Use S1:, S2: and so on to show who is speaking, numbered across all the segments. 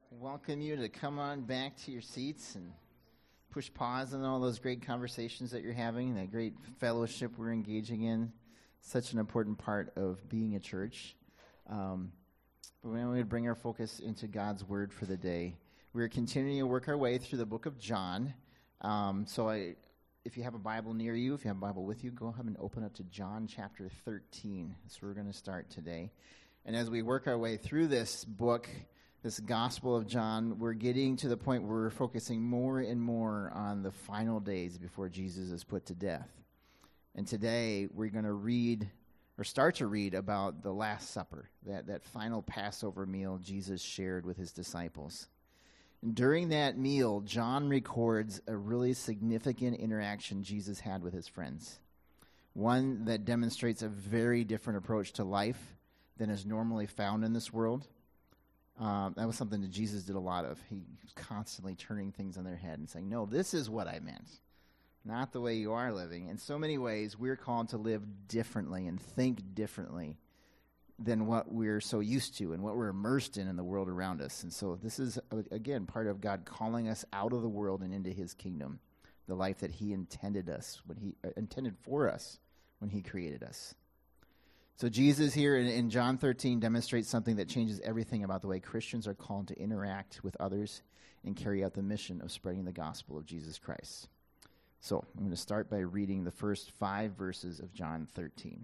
S1: welcome you to come on back to your seats and push pause on all those great conversations that you're having, that great fellowship we're engaging in. Such an important part of being a church. But we're going to bring our focus into God's Word for the day. We're continuing to work our way through the book of John. If you have a Bible near you, if you have a Bible with you, go ahead and open up to John chapter 13. That's where we're going to start today. And as we work our way through this book, this Gospel of John, we're getting to the point where we're focusing more and more on the final days before Jesus is put to death. And today we're going to start to read about the Last Supper, that final Passover meal Jesus shared with his disciples. And during that meal, John records a really significant interaction Jesus had with his friends, one that demonstrates a very different approach to life than is normally found in this world. That was something that Jesus did a lot of. He was constantly turning things on their head and saying, no, this is what I meant, not the way you are living. In so many ways, we're called to live differently and think differently than what we're so used to and what we're immersed in the world around us. And so this is, again, part of God calling us out of the world and into his kingdom, the life that he intended for us when he created us. So Jesus here in John 13 demonstrates something that changes everything about the way Christians are called to interact with others and carry out the mission of spreading the gospel of Jesus Christ. So I'm going to start by reading the first 5 verses of John 13.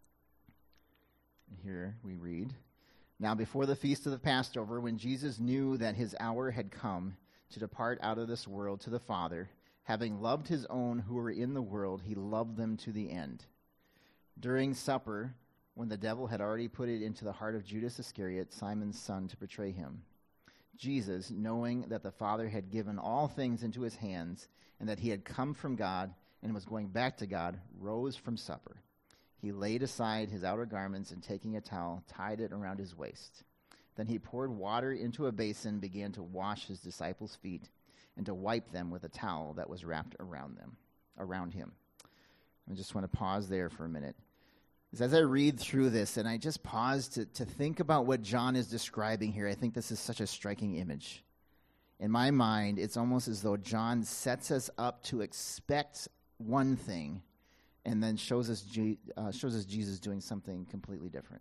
S1: And here we read, "Now before the feast of the Passover, when Jesus knew that his hour had come to depart out of this world to the Father, having loved his own who were in the world, he loved them to the end. During supper, when the devil had already put it into the heart of Judas Iscariot, Simon's son, to betray him, Jesus, knowing that the Father had given all things into his hands, and that he had come from God and was going back to God, rose from supper. He laid aside his outer garments, and taking a towel, tied it around his waist. Then he poured water into a basin, began to wash his disciples' feet, and to wipe them with a towel that was wrapped around him." I just want to pause there for a minute. As I read through this, and I just pause to think about what John is describing here, I think this is such a striking image. In my mind, it's almost as though John sets us up to expect one thing and then shows us Jesus doing something completely different.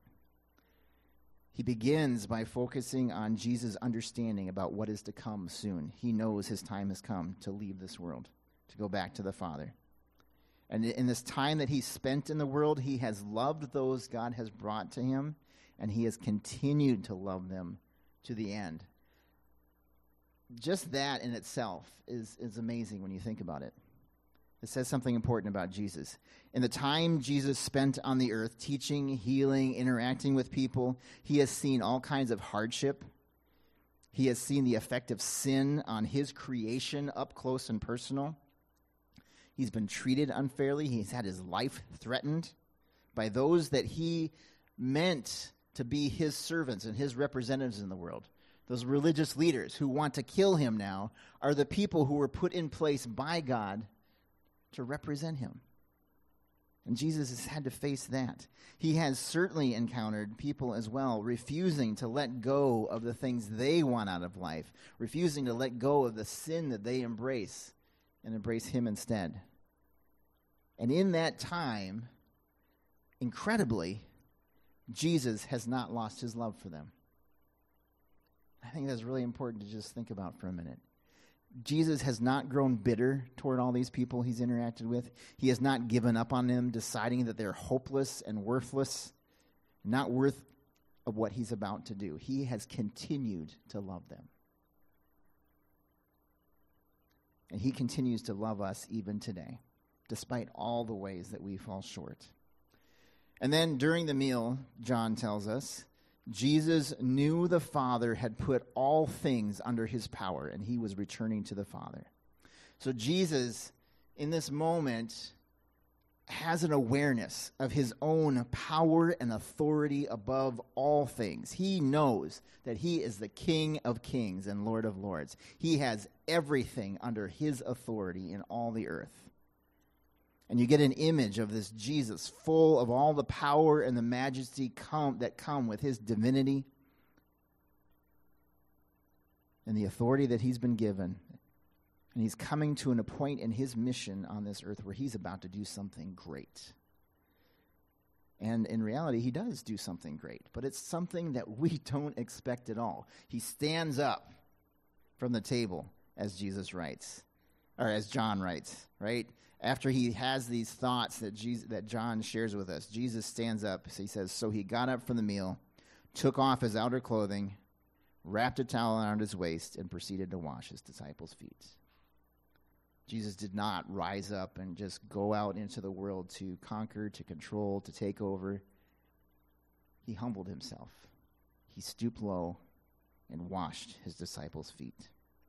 S1: He begins by focusing on Jesus' understanding about what is to come soon. He knows his time has come to leave this world, to go back to the Father. And in this time that he spent in the world, he has loved those God has brought to him, and he has continued to love them to the end. Just that in itself is amazing when you think about it. It says something important about Jesus. In the time Jesus spent on the earth, teaching, healing, interacting with people, he has seen all kinds of hardship. He has seen the effect of sin on his creation up close and personal. He's been treated unfairly. He's had his life threatened by those that he meant to be his servants and his representatives in the world. Those religious leaders who want to kill him now are the people who were put in place by God to represent him. And Jesus has had to face that. He has certainly encountered people as well refusing to let go of the things they want out of life, refusing to let go of the sin that they embrace and embrace him instead. And in that time, incredibly, Jesus has not lost his love for them. I think that's really important to just think about for a minute. Jesus has not grown bitter toward all these people he's interacted with. He has not given up on them, deciding that they're hopeless and worthless, not worth of what he's about to do. He has continued to love them. And he continues to love us even today, despite all the ways that we fall short. And then during the meal, John tells us, Jesus knew the Father had put all things under his power, and he was returning to the Father. So Jesus, in this moment, has an awareness of his own power and authority above all things. He knows that he is the King of kings and Lord of lords. He has everything under his authority in all the earth. And you get an image of this Jesus full of all the power and the majesty that come with his divinity. and the authority that he's been given. And he's coming to a point in his mission on this earth where he's about to do something great. And in reality, he does do something great, but it's something that we don't expect at all. He stands up from the table, as Jesus writes, or as John writes, right? After he has these thoughts that John shares with us, Jesus stands up. So he says, so he got up from the meal, took off his outer clothing, wrapped a towel around his waist, and proceeded to wash his disciples' feet. Jesus did not rise up and just go out into the world to conquer, to control, to take over. He humbled himself. He stooped low and washed his disciples' feet.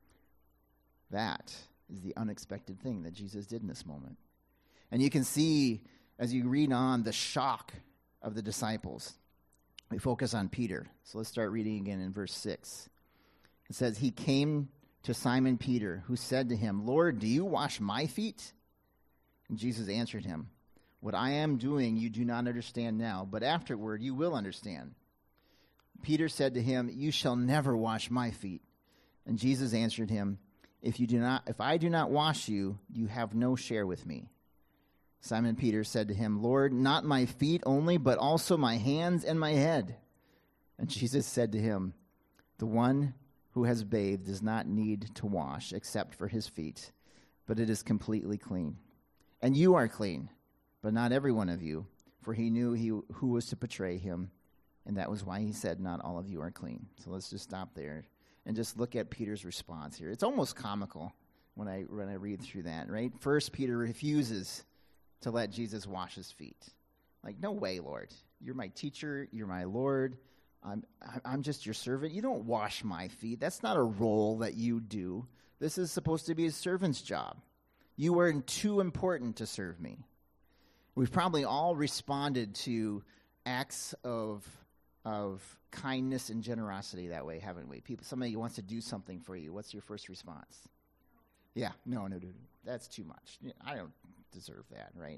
S1: That is the unexpected thing that Jesus did in this moment. And you can see, as you read on, the shock of the disciples. We focus on Peter. So let's start reading again in verse 6. It says, he came to Simon Peter, who said to him, Lord, do you wash my feet? And Jesus answered him, what I am doing you do not understand now, but afterward you will understand. Peter said to him, you shall never wash my feet. And Jesus answered him, if I do not wash you, you have no share with me. Simon Peter said to him, Lord, not my feet only, but also my hands and my head. And Jesus said to him, the one who has bathed does not need to wash except for his feet, but it is completely clean. And you are clean, but not every one of you, for he knew who was to betray him, and that was why he said, not all of you are clean. So let's just stop there and just look at Peter's response here. It's almost comical when I read through that, right? First, Peter refuses to let Jesus wash his feet. Like, no way, Lord. You're my teacher. You're my Lord. I'm just your servant. You don't wash my feet. That's not a role that you do. This is supposed to be a servant's job. You are too important to serve me. We've probably all responded to acts of kindness and generosity that way, haven't we? Somebody wants to do something for you. What's your first response? Yeah, no. That's too much. I don't deserve that, right?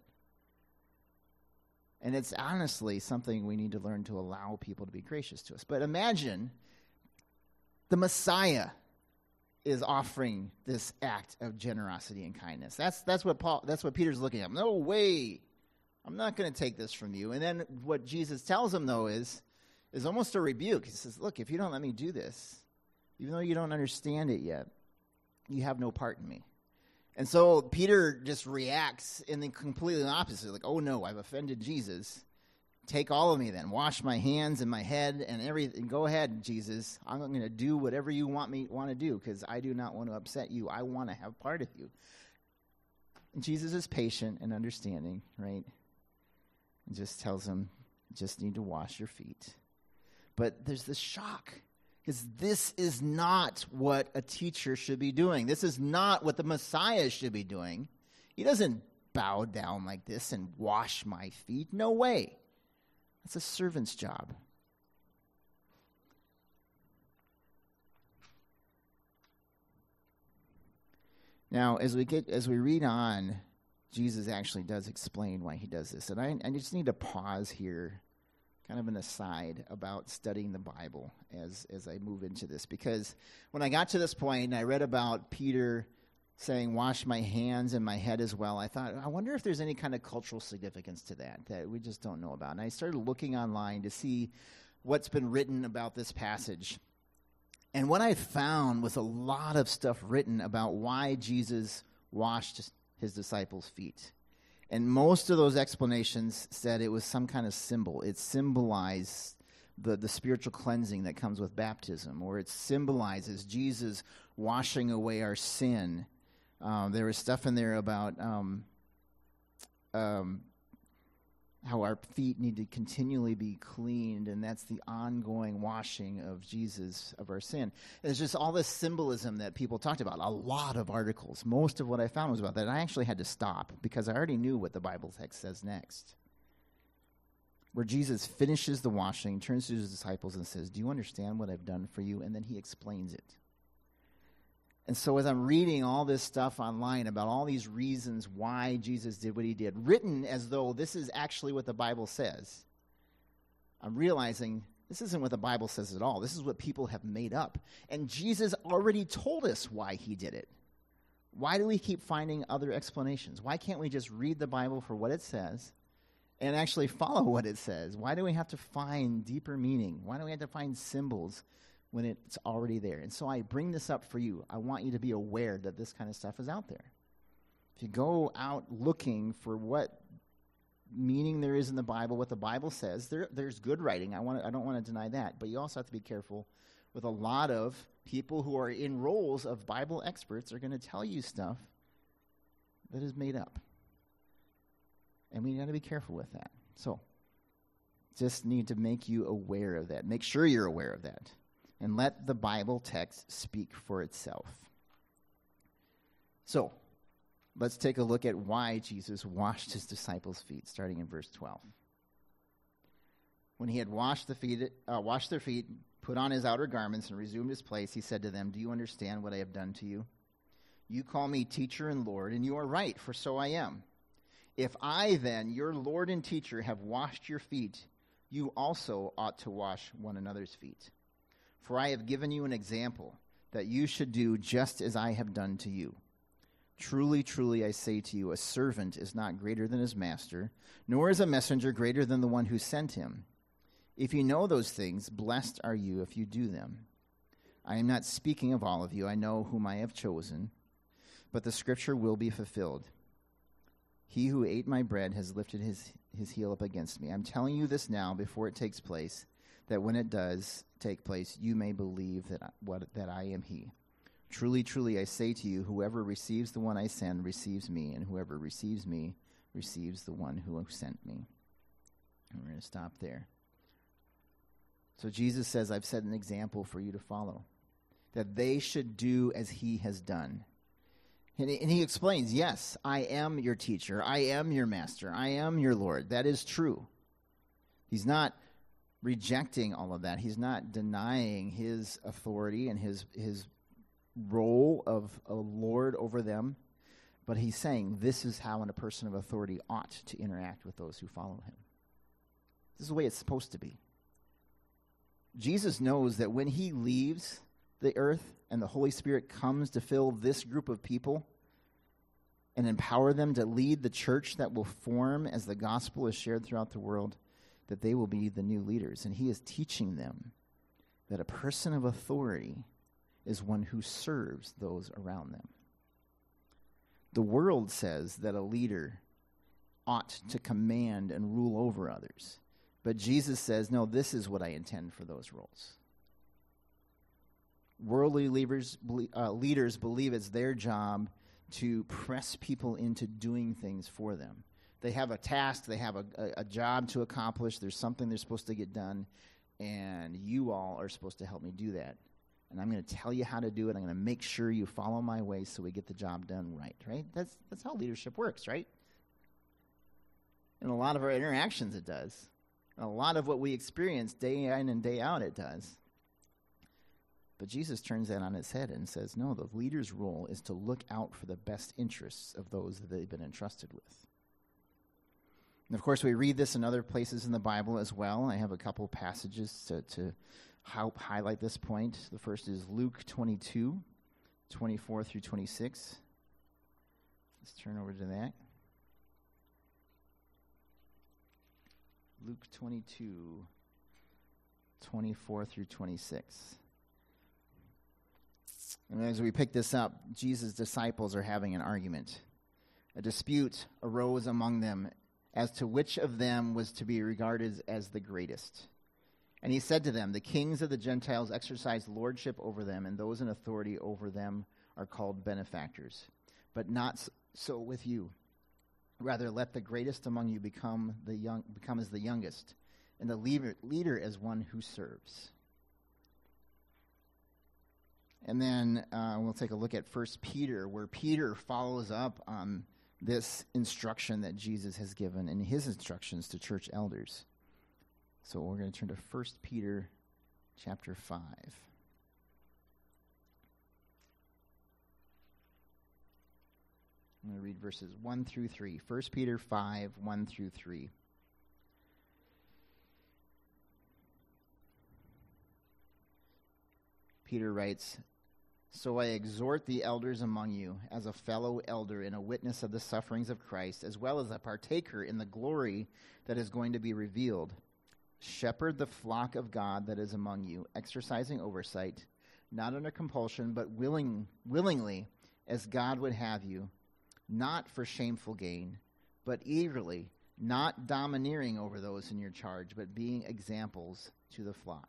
S1: And it's honestly something we need to learn to allow people to be gracious to us. But imagine the Messiah is offering this act of generosity and kindness. That's what Peter's looking at. No way. I'm not going to take this from you. And then what Jesus tells him, though, is almost a rebuke. He says, look, if you don't let me do this, even though you don't understand it yet, you have no part in me. And so Peter just reacts in the completely opposite. Like, oh, no, I've offended Jesus. Take all of me then. Wash my hands and my head and everything. Go ahead, Jesus. I'm going to do whatever you want to do because I do not want to upset you. I want to have part of you. And Jesus is patient and understanding, right? And just tells him, just need to wash your feet. But there's this shock. Because this is not what a teacher should be doing. This is not what the Messiah should be doing. He doesn't bow down like this and wash my feet. No way. That's a servant's job. Now, as we read on, Jesus actually does explain why he does this. And I just need to pause here, kind of an aside about studying the Bible as I move into this. Because when I got to this point and I read about Peter saying, wash my hands and my head as well, I thought, I wonder if there's any kind of cultural significance to that we just don't know about. And I started looking online to see what's been written about this passage. And what I found was a lot of stuff written about why Jesus washed his disciples' feet. And most of those explanations said it was some kind of symbol. It symbolized the spiritual cleansing that comes with baptism, or it symbolizes Jesus washing away our sin. There was stuff in there about how our feet need to continually be cleaned, and that's the ongoing washing of Jesus of our sin. It's just all this symbolism that people talked about. A lot of articles. Most of what I found was about that. And I actually had to stop because I already knew what the Bible text says next. Where Jesus finishes the washing, turns to his disciples and says, do you understand what I've done for you? And then he explains it. And so as I'm reading all this stuff online about all these reasons why Jesus did what he did, written as though this is actually what the Bible says, I'm realizing This isn't what the Bible says at all. This is what people have made up. And Jesus already told us why he did it. Why do we keep finding other explanations? Why can't we just read the Bible for what it says and actually follow what it says? Why do we have to find deeper meaning? Why do we have to find symbols when it's already there? And so I bring this up for you. I want you to be aware that this kind of stuff is out there. If you go out looking for what meaning there is in the Bible, what the Bible says, there's good writing. I don't want to deny that. But you also have to be careful with a lot of people who are in roles of Bible experts are going to tell you stuff that is made up. And we got to be careful with that. So, just need to make you aware of that. Make sure you're aware of that. And let the Bible text speak for itself. So, let's take a look at why Jesus washed his disciples' feet, starting in verse 12. When he had washed their feet, put on his outer garments, and resumed his place, he said to them, "Do you understand what I have done to you? You call me teacher and Lord, and you are right, for so I am. If I then, your Lord and teacher, have washed your feet, you also ought to wash one another's feet. For I have given you an example, that you should do just as I have done to you. Truly, truly, I say to you, a servant is not greater than his master, nor is a messenger greater than the one who sent him. If you know those things, blessed are you if you do them. I am not speaking of all of you. I know whom I have chosen, but the scripture will be fulfilled. He who ate my bread has lifted his heel up against me. I'm telling you this now before it takes place, that when it does take place, you may believe that I am he. Truly, truly, I say to you, whoever receives the one I send receives me, and whoever receives me receives the one who sent me." And we're going to stop there. So Jesus says, I've set an example for you to follow, that they should do as he has done. And he explains, yes, I am your teacher. I am your master. I am your Lord. That is true. He's not rejecting all of that. He's not denying his authority and his role of a Lord over them. But he's saying this is how a person of authority ought to interact with those who follow him. This is the way it's supposed to be. Jesus knows that when he leaves the earth and the Holy Spirit comes to fill this group of people and empower them to lead the church that will form as the gospel is shared throughout the world, that they will be the new leaders. And he is teaching them that a person of authority is one who serves those around them. The world says that a leader ought to command and rule over others. But Jesus says, no, this is what I intend for those roles. Worldly leaders believe it's their job to press people into doing things for them. They have a task, they have a job to accomplish, there's something they're supposed to get done, and you all are supposed to help me do that. And I'm going to tell you how to do it. I'm going to make sure you follow my ways so we get the job done right? That's how leadership works, right? In a lot of our interactions, it does. In a lot of what we experience day in and day out, it does. But Jesus turns that on its head and says, no, the leader's role is to look out for the best interests of those that they've been entrusted with. And of course, we read this in other places in the Bible as well. I have a couple passages to help highlight this point. The first is Luke 22, 24 through 26. Let's turn over to that. Luke 22, 24 through 26. And as we pick this up, Jesus' disciples are having an argument. A dispute arose among them as to which of them was to be regarded as the greatest. And he said to them, the kings of the Gentiles exercise lordship over them, and those in authority over them are called benefactors. But not so with you. Rather, let the greatest among you become as the youngest, and the leader as one who serves. And then we'll take a look at 1 Peter, where Peter follows up on this instruction that Jesus has given in his instructions to church elders. So we're going to turn to 1 Peter chapter 5. I'm going to read verses 1 through 3. 1 Peter 5, 1 through 3. Peter writes, "So I exhort the elders among you as a fellow elder and a witness of the sufferings of Christ, as well as a partaker in the glory that is going to be revealed. Shepherd the flock of God that is among you, exercising oversight, not under compulsion, but willingly, as God would have you, not for shameful gain, but eagerly, not domineering over those in your charge, but being examples to the flock."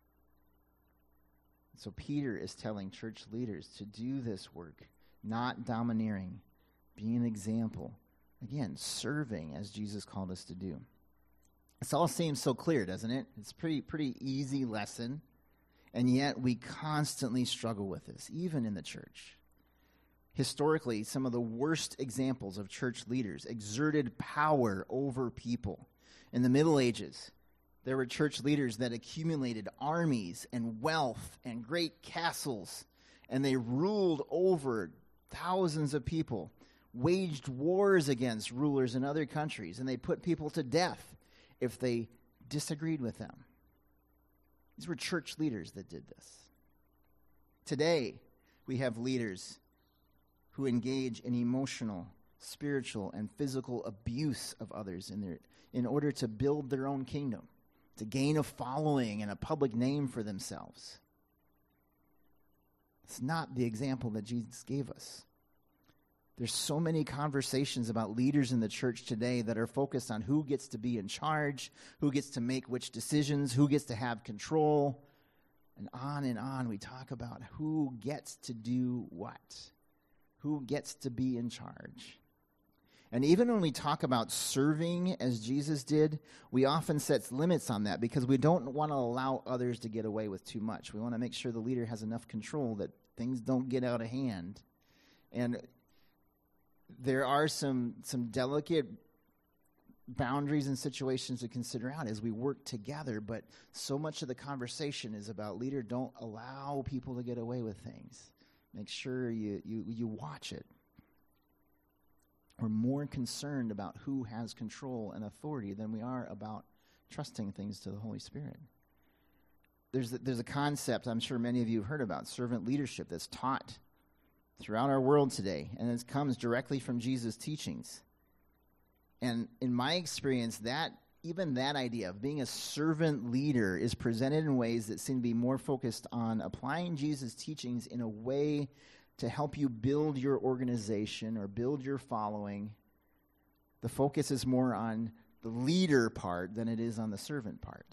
S1: So Peter is telling church leaders to do this work, not domineering, being an example. Again, serving as Jesus called us to do. This all seems so clear, doesn't it? It's a pretty easy lesson, and yet we constantly struggle with this, even in the church. Historically, some of the worst examples of church leaders exerted power over people. In the Middle Ages, there were church leaders that accumulated armies and wealth and great castles, and they ruled over thousands of people, waged wars against rulers in other countries, and they put people to death if they disagreed with them. These were church leaders that did this. Today, we have leaders who engage in emotional, spiritual, and physical abuse of others in order to build their own kingdom, to gain a following and a public name for themselves. It's not the example that Jesus gave us. There's so many conversations about leaders in the church today that are focused on who gets to be in charge, who gets to make which decisions, who gets to have control, and on we talk about who gets to do what, who gets to be in charge. And even when we talk about serving as Jesus did, we often set limits on that because we don't want to allow others to get away with too much. We want to make sure the leader has enough control that things don't get out of hand. And there are some delicate boundaries and situations to consider out as we work together, but so much of the conversation is about leader, don't allow people to get away with things. Make sure you watch it. We're more concerned about who has control and authority than we are about trusting things to the Holy Spirit. There's a concept I'm sure many of you have heard about, servant leadership, that's taught throughout our world today, and it comes directly from Jesus' teachings. And in my experience, even that idea of being a servant leader is presented in ways that seem to be more focused on applying Jesus' teachings in a way to help you build your organization or build your following. The focus is more on the leader part than it is on the servant part.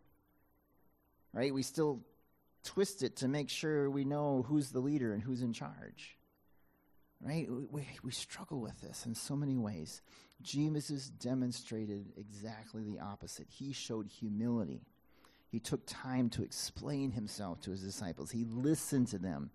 S1: Right? We still twist it to make sure we know who's the leader and who's in charge. Right? We struggle with this in so many ways. Jesus demonstrated exactly the opposite. He showed humility. He took time to explain himself to his disciples. He listened to them.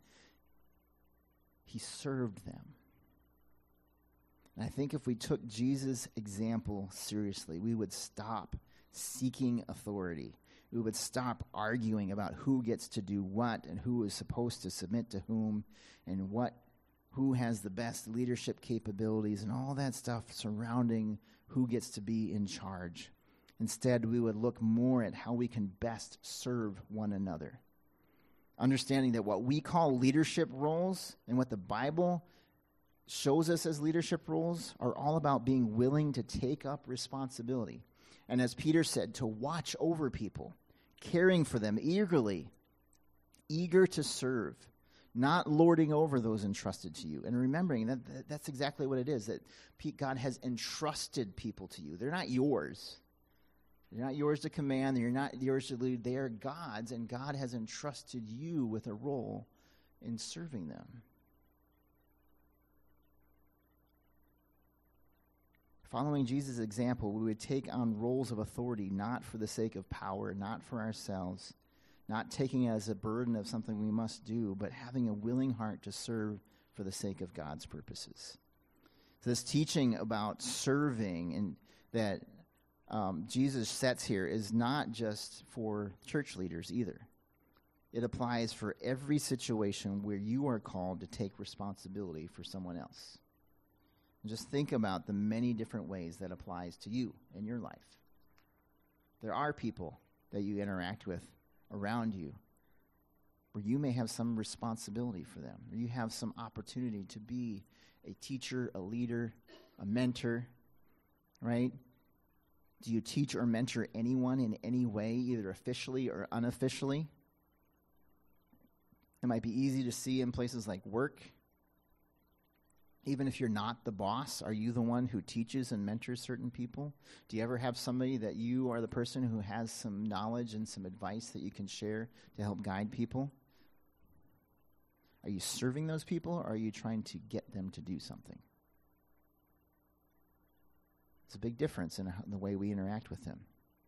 S1: He served them. And I think if we took Jesus' example seriously, we would stop seeking authority. We would stop arguing about who gets to do what and who is supposed to submit to whom and who has the best leadership capabilities and all that stuff surrounding who gets to be in charge. Instead, we would look more at how we can best serve one another. Understanding that what we call leadership roles and what the Bible shows us as leadership roles are all about being willing to take up responsibility. And as Peter said, to watch over people, caring for them eagerly, eager to serve, not lording over those entrusted to you. And remembering that that's exactly what it is, that God has entrusted people to you. They're not yours. They're not yours to command. They're not yours to lead. They are God's, and God has entrusted you with a role in serving them. Following Jesus' example, we would take on roles of authority not for the sake of power, not for ourselves, not taking it as a burden of something we must do, but having a willing heart to serve for the sake of God's purposes. So this teaching about serving and that Jesus sets here is not just for church leaders either. It applies for every situation where you are called to take responsibility for someone else. And just think about the many different ways that applies to you in your life. There are people that you interact with around you where you may have some responsibility for them, or you have some opportunity to be a teacher, a leader, a mentor, right? Do you teach or mentor anyone in any way, either officially or unofficially? It might be easy to see in places like work. Even if you're not the boss, are you the one who teaches and mentors certain people? Do you ever have somebody that you are the person who has some knowledge and some advice that you can share to help guide people? Are you serving those people, or are you trying to get them to do something? It's a big difference in the way we interact with them.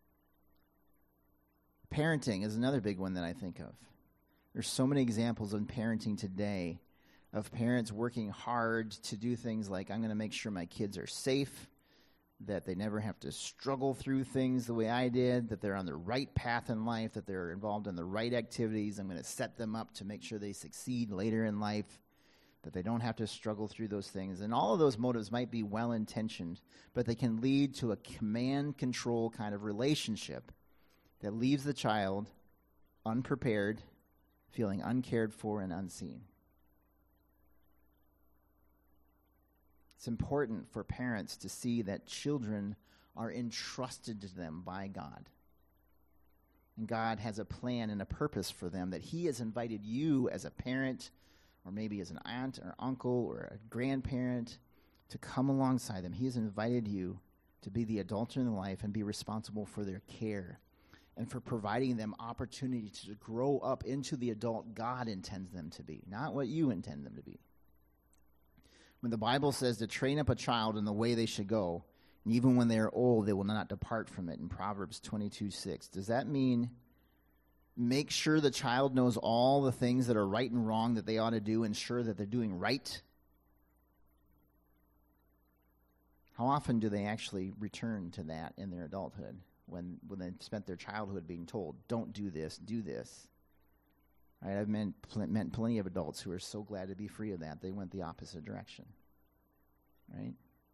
S1: Parenting is another big one that I think of. There's so many examples in parenting today of parents working hard to do things like, I'm going to make sure my kids are safe, that they never have to struggle through things the way I did, that they're on the right path in life, that they're involved in the right activities. I'm going to set them up to make sure they succeed later in life, that they don't have to struggle through those things. And all of those motives might be well-intentioned, but they can lead to a command-control kind of relationship that leaves the child unprepared, feeling uncared for and unseen. It's important for parents to see that children are entrusted to them by God. And God has a plan and a purpose for them, that He has invited you as a parent, or maybe as an aunt or uncle or a grandparent, to come alongside them. He has invited you to be the adult in their life and be responsible for their care and for providing them opportunity to grow up into the adult God intends them to be, not what you intend them to be. When the Bible says to train up a child in the way they should go, and even when they are old, they will not depart from it, in Proverbs 22:6, does that mean make sure the child knows all the things that are right and wrong that they ought to do, ensure that they're doing right? How often do they actually return to that in their adulthood when they spent their childhood being told, don't do this, do this? Right? I've met plenty of adults who are so glad to be free of that, they went the opposite direction. Right?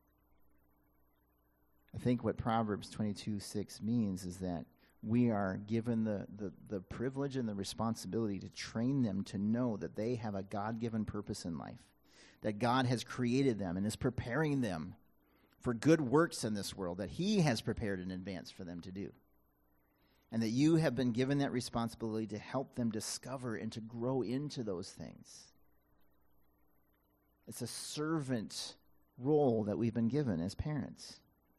S1: I think what Proverbs 22:6 means is that we are given the privilege and the responsibility to train them to know that they have a God-given purpose in life, that God has created them and is preparing them for good works in this world that He has prepared in advance for them to do. And that you have been given that responsibility to help them discover and to grow into those things. It's a servant role that we've been given as parents.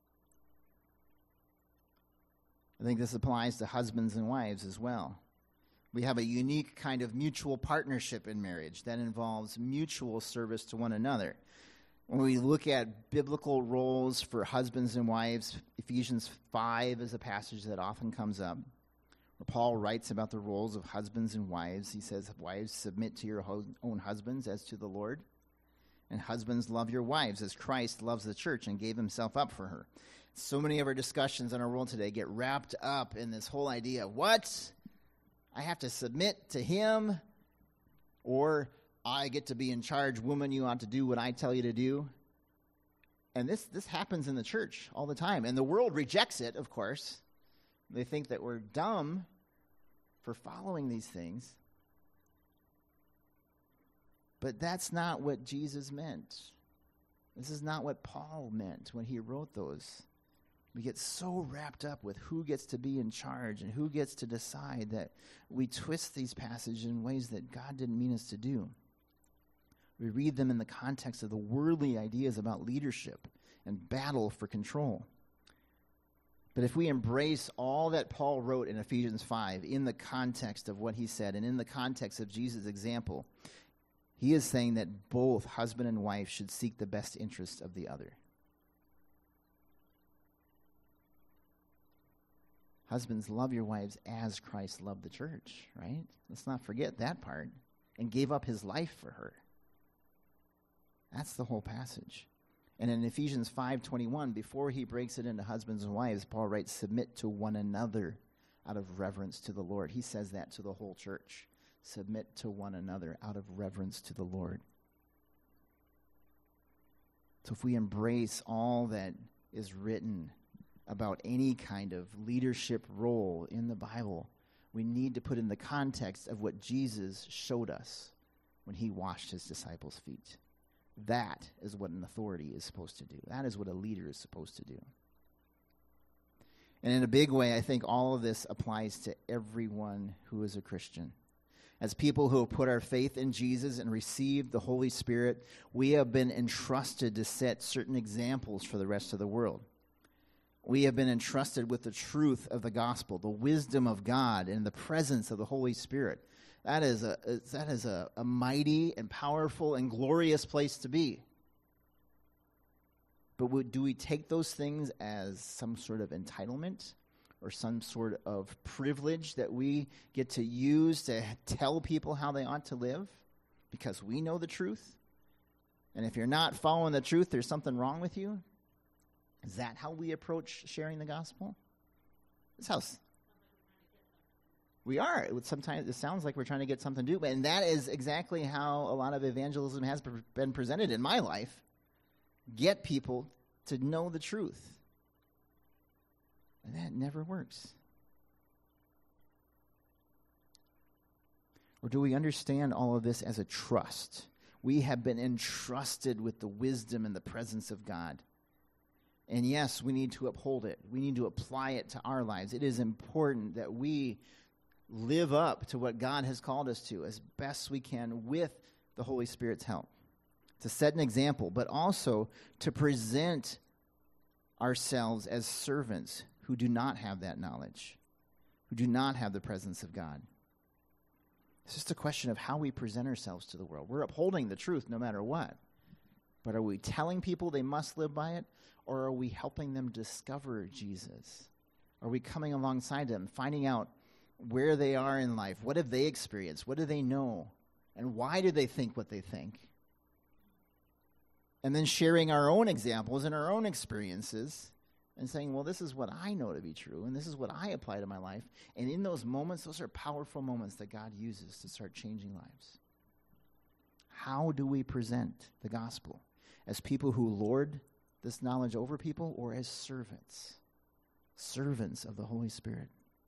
S1: I think this applies to husbands and wives as well. We have a unique kind of mutual partnership in marriage that involves mutual service to one another. When we look at biblical roles for husbands and wives, Ephesians 5 is a passage that often comes up, where Paul writes about the roles of husbands and wives. He says, wives, submit to your own husbands as to the Lord, and husbands, love your wives as Christ loves the church and gave himself up for her. So many of our discussions in our world today get wrapped up in this whole idea of what? I have to submit to him, or I get to be in charge. Woman, you ought to do what I tell you to do. And this happens in the church all the time. And the world rejects it, of course. They think that we're dumb for following these things. But that's not what Jesus meant. This is not what Paul meant when he wrote those. We get so wrapped up with who gets to be in charge and who gets to decide that we twist these passages in ways that God didn't mean us to do. We read them in the context of the worldly ideas about leadership and battle for control. But if we embrace all that Paul wrote in Ephesians 5 in the context of what he said and in the context of Jesus' example, he is saying that both husband and wife should seek the best interest of the other. Husbands, love your wives as Christ loved the church, right? Let's not forget that part. And gave up his life for her. That's the whole passage. And in Ephesians 5:21, before he breaks it into husbands and wives, Paul writes, submit to one another out of reverence to the Lord. He says that to the whole church. Submit to one another out of reverence to the Lord. So if we embrace all that is written about any kind of leadership role in the Bible, we need to put in the context of what Jesus showed us when he washed his disciples' feet. That is what an authority is supposed to do. That is what a leader is supposed to do. And in a big way, I think all of this applies to everyone who is a Christian. As people who have put our faith in Jesus and received the Holy Spirit, we have been entrusted to set certain examples for the rest of the world. We have been entrusted with the truth of the gospel, the wisdom of God, and the presence of the Holy Spirit. That is a mighty and powerful and glorious place to be. But do we take those things as some sort of entitlement or some sort of privilege that we get to use to tell people how they ought to live because we know the truth? And if you're not following the truth, there's something wrong with you? Is that how we approach sharing the gospel? That's how we are. Sometimes it sounds like we're trying to get something to do, and that is exactly how a lot of evangelism has been presented in my life. Get people to know the truth. And that never works. Or do we understand all of this as a trust? We have been entrusted with the wisdom and the presence of God. And yes, we need to uphold it. We need to apply it to our lives. It is important that we live up to what God has called us to as best we can with the Holy Spirit's help. To set an example, but also to present ourselves as servants who do not have that knowledge, who do not have the presence of God. It's just a question of how we present ourselves to the world. We're upholding the truth no matter what. But are we telling people they must live by it, or are we helping them discover Jesus? Are we coming alongside them, finding out where they are in life? What have they experienced? What do they know? And why do they think what they think? And then sharing our own examples and our own experiences and saying, well, this is what I know to be true, and this is what I apply to my life. And in those moments, those are powerful moments that God uses to start changing lives. How do we present the gospel? As people who lord this knowledge over people, or as servants? Servants of the Holy Spirit.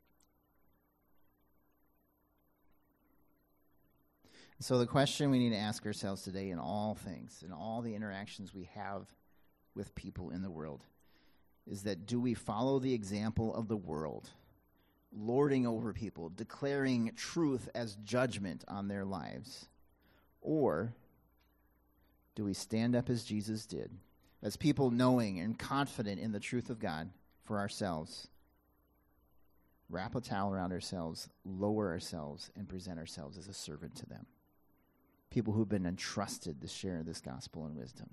S1: So the question we need to ask ourselves today in all things, in all the interactions we have with people in the world, is that do we follow the example of the world, lording over people, declaring truth as judgment on their lives? Or do we stand up as Jesus did, as people knowing and confident in the truth of God for ourselves, wrap a towel around ourselves, lower ourselves, and present ourselves as a servant to them? People who've been entrusted to share this gospel and wisdom.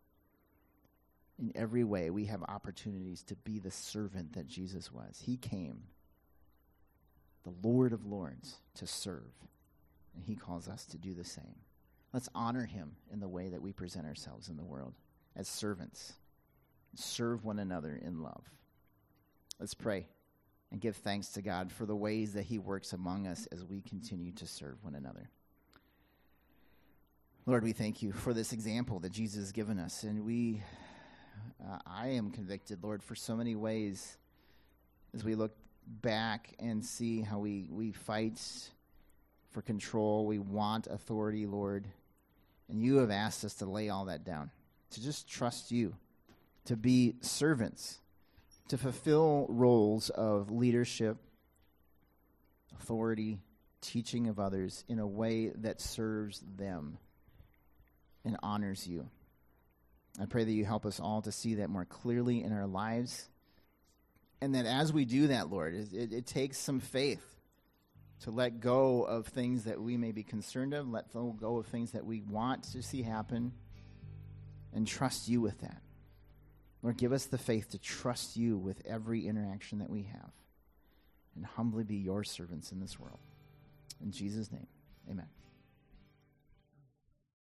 S1: In every way, we have opportunities to be the servant that Jesus was. He came, the Lord of Lords, to serve, and he calls us to do the same. Let's honor him in the way that we present ourselves in the world as servants. Serve one another in love. Let's pray and give thanks to God for the ways that he works among us as we continue to serve one another. Lord, we thank you for this example that Jesus has given us. And I am convicted, Lord, for so many ways as we look back and see how we fight for control. We want authority, Lord. And you have asked us to lay all that down, to just trust you, to be servants, to fulfill roles of leadership, authority, teaching of others in a way that serves them and honors you. I pray that you help us all to see that more clearly in our lives, and that as we do that, Lord, it takes some faith to let go of things that we may be concerned of, let go of things that we want to see happen, and trust you with that. Lord, give us the faith to trust you with every interaction that we have, and humbly be your servants in this world. In Jesus' name, amen.